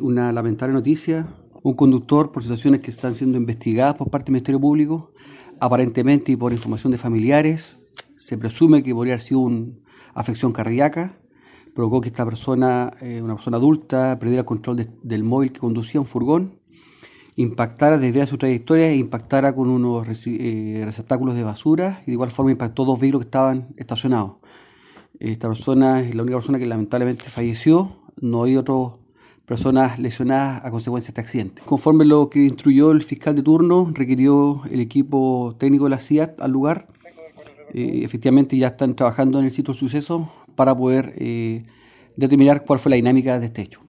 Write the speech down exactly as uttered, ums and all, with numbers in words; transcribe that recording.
una lamentable noticia. Un conductor, por situaciones que están siendo investigadas por parte del Ministerio Público, aparentemente y por información de familiares, se presume que podría haber sido una afección cardíaca, provocó que esta persona, eh, una persona adulta, perdiera el control de, del móvil que conducía, un furgón, impactara, desviara su trayectoria e impactara con unos eh, receptáculos de basura y de igual forma impactó dos vehículos que estaban estacionados. Esta persona es la única persona que lamentablemente falleció, no hay otras personas lesionadas a consecuencia de este accidente. Conforme lo que instruyó el fiscal de turno, requirió el equipo técnico de la C I A T al lugar. Eh, efectivamente ya están trabajando en el sitio del suceso para poder eh, determinar cuál fue la dinámica de este hecho.